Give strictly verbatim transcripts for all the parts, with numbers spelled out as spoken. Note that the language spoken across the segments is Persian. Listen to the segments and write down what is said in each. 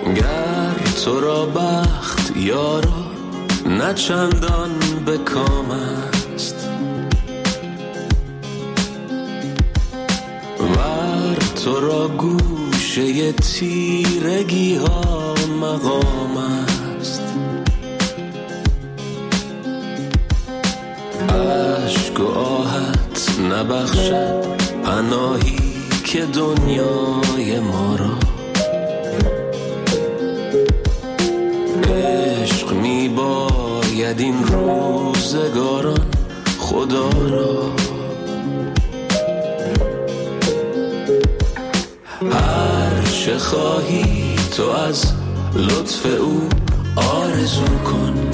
گر تو را بخت یارا نه چندان به کام است، ور تو را گوشه تیرگی ها مقام است. عشق و آهت نبخشد پناهی که دنیای ما را، عشق می باید این روزگاران خدا را. هر چه خواهی تو از لطف او آرزو کن،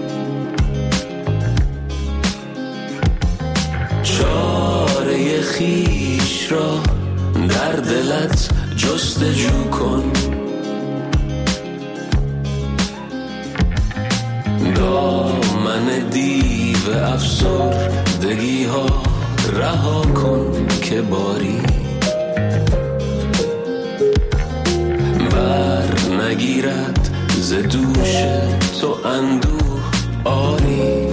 چاره خویش را در دلت جستجو کن. دامن دیو افسردگی ها رها کن که باری بر نگیرد ز دوش تو اندوه آری.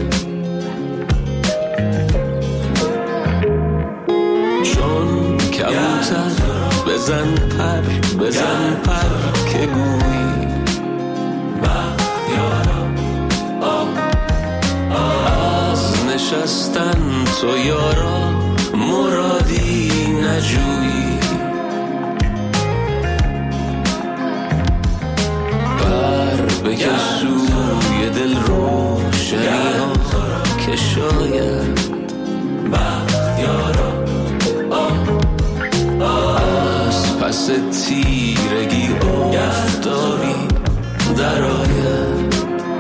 چون کبوتر بزن پر بزن پر که گویی بختیارا از نشستن تو یارا مرادی نجویی. بر بکش سوی دل روشنی ها که شاید بختیارا از پس تیرگی آفتابی در آید.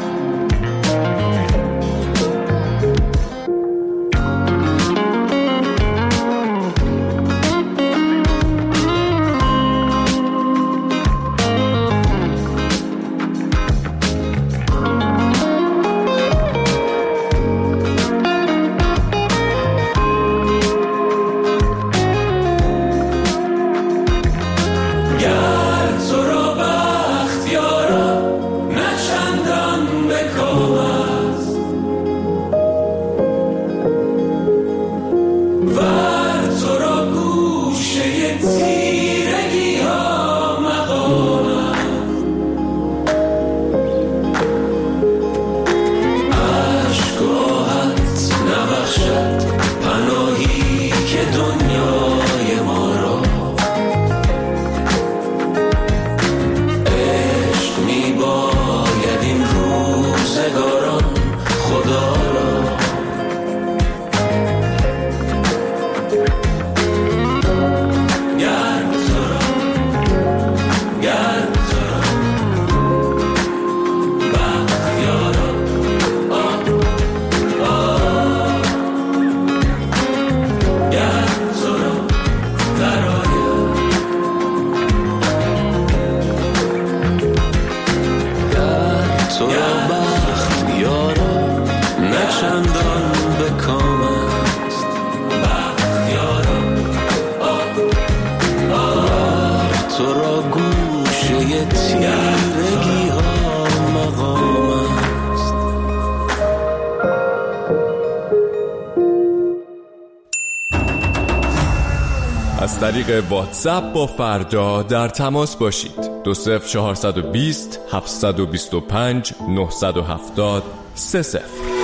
از طریق واتساپ با فردا در تماس باشید. دو صفر چهارصد و بیست هفتصد و بیست و پنج نهصد و هفتاد سه صفر.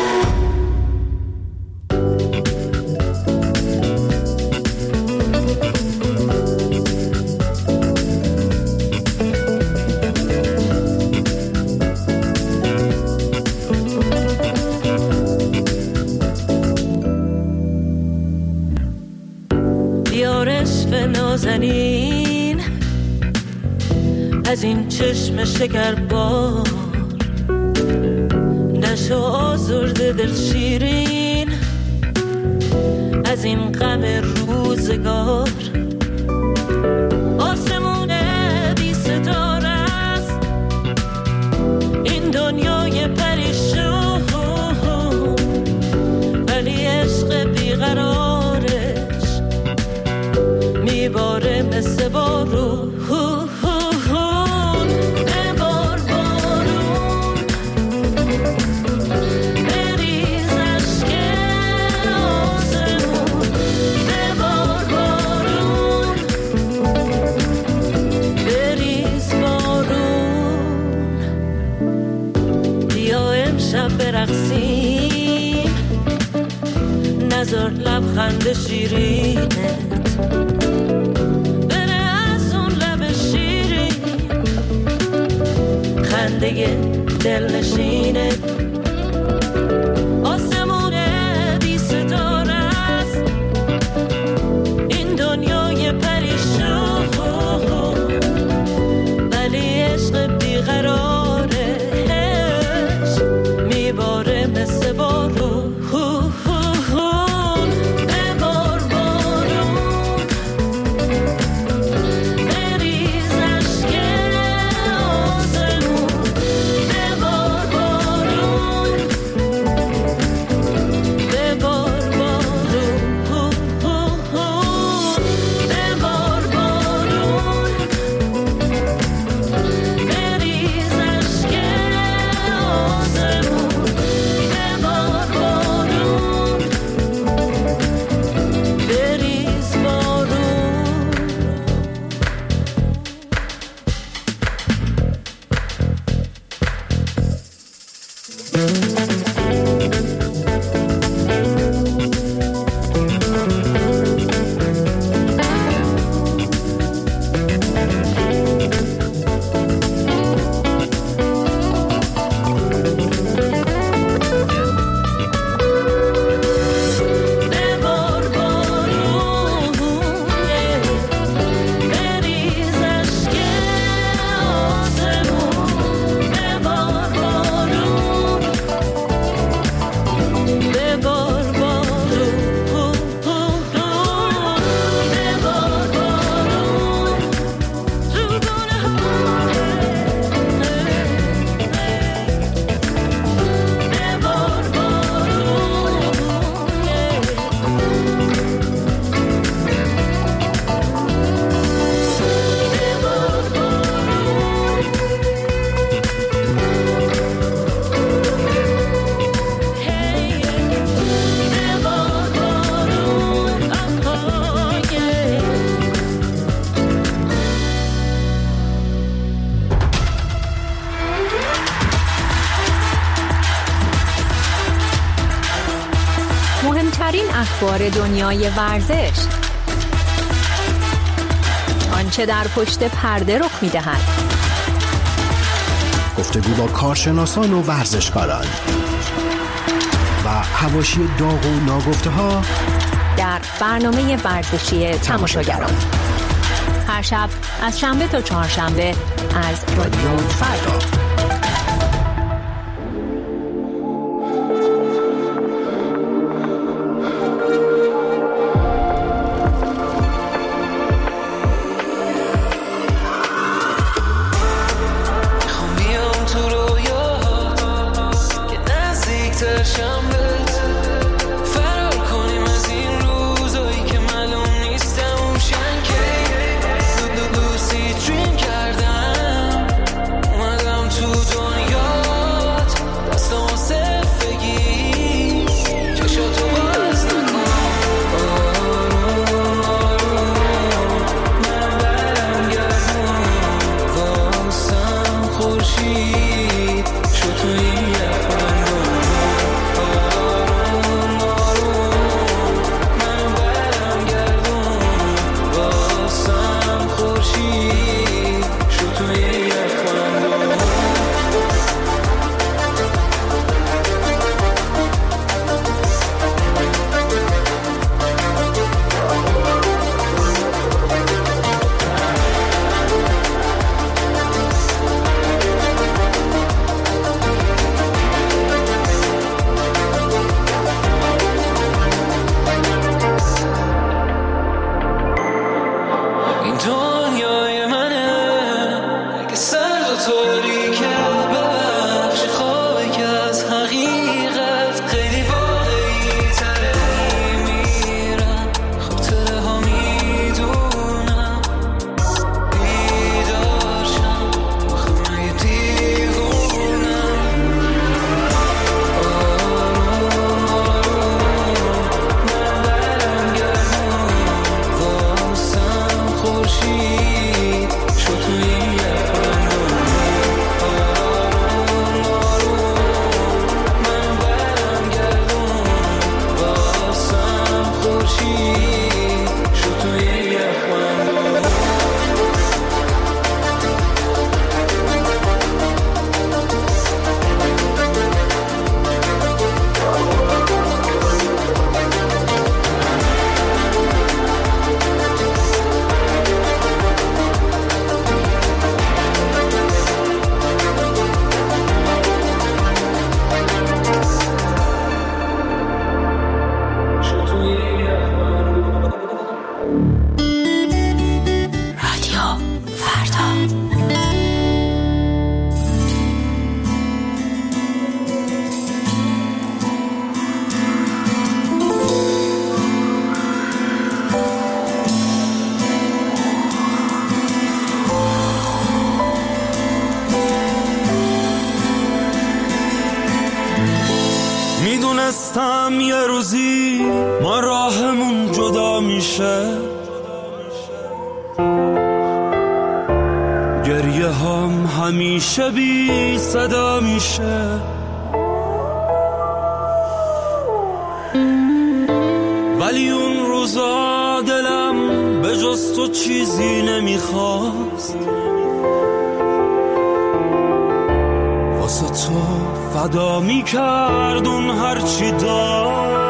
نازنین از این چشم شکربار، نشو آزرده دل شیرین از این غم روزگار. آسمون بی ستاره است این دنیای پریشون، ولی عشق بیقرارش میباره مثل بارون. برقصیم، نذار لبخند شیرینت بره از اون لب شیرین، خنده دل نشینت آسمون بی ستاره است، این دنیای پریشان ولی عشق بیقرارش میباره مثل بارون، ببار بارون بریز اشک آسمون، ببار بارون ببار بارون ببار بارون بریز اشک آسمون، ببار بارون بریز بارون. ببار بارون بریز اشک آسمون، ببار بارون ببار بارون ببار بارون تو گونه ببار بارون مهمترین اخبار دنیای ورزش، آنچه در پشت پرده رخ می‌دهد، گفتگو با کارشناسان و ورزشکاران و حواشی داغ و ناگفته‌ها در برنامه ورزشی تماشاگران، هر شب از شنبه تا چهارشنبه از رادیو فردا. میخوام بیام تو رویاهات که نزدیکتر شم بهت، فرار کنیم از این روزایی که معلوم نیستم اوشن که دوستی دریم کردم، اومدم تو دنیات دستم واسه بگی چشاتو باز نکن، آروم آروم من برم گردون واسم خورشید شو تو این یخبندون، آروم آروم من برم گردون واسم خورشید شو تو این یخبندون. این دنیای منه اگه سرد و تاریکه، ببخش خوابه که از حقیقت خیلی واقعی تره میرم، خاطره ها میدونم بیدار شم آخه من یه دیوونم، آروم آروم من برم گردون واسم خورشید شو تو این یخبندون، میدونستم یه روزی ما راهمون جدا میشه، گریه هم همیشه بی صدا میشه، ولی اون روزا دلم به جز تو چیزی نمیخواست، واسه تو فدا میکرد اون هرچی داشت.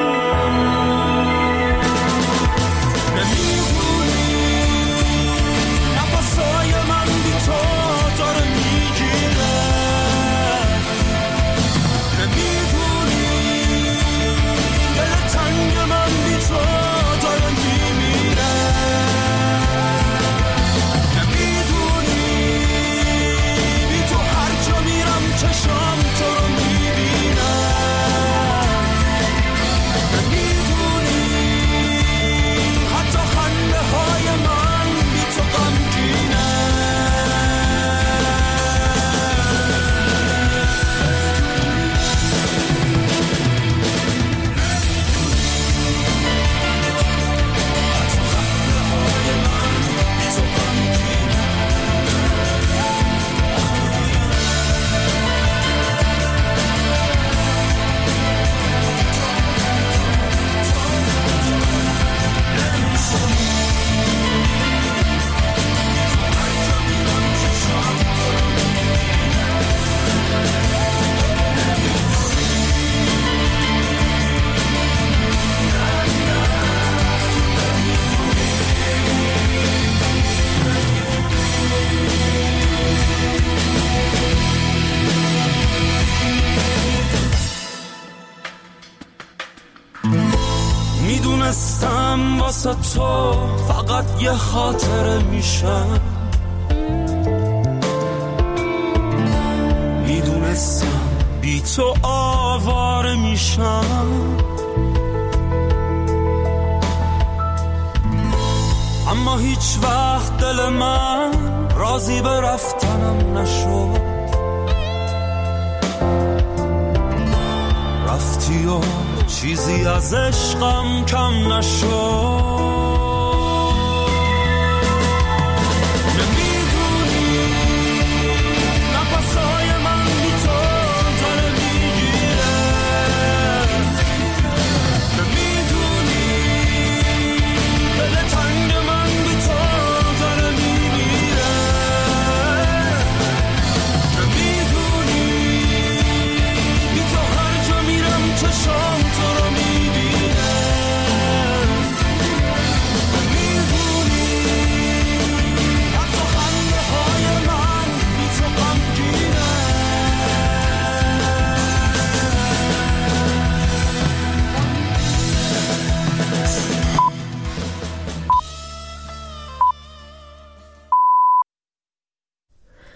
میدونستم واسه تو فقط یه خاطره میشم، میدونستم بی تو آواره میشم، اما هیچ وقت دل من راضی به رفتنم نشد، رفتی و چیزی از عشقم کم نشد.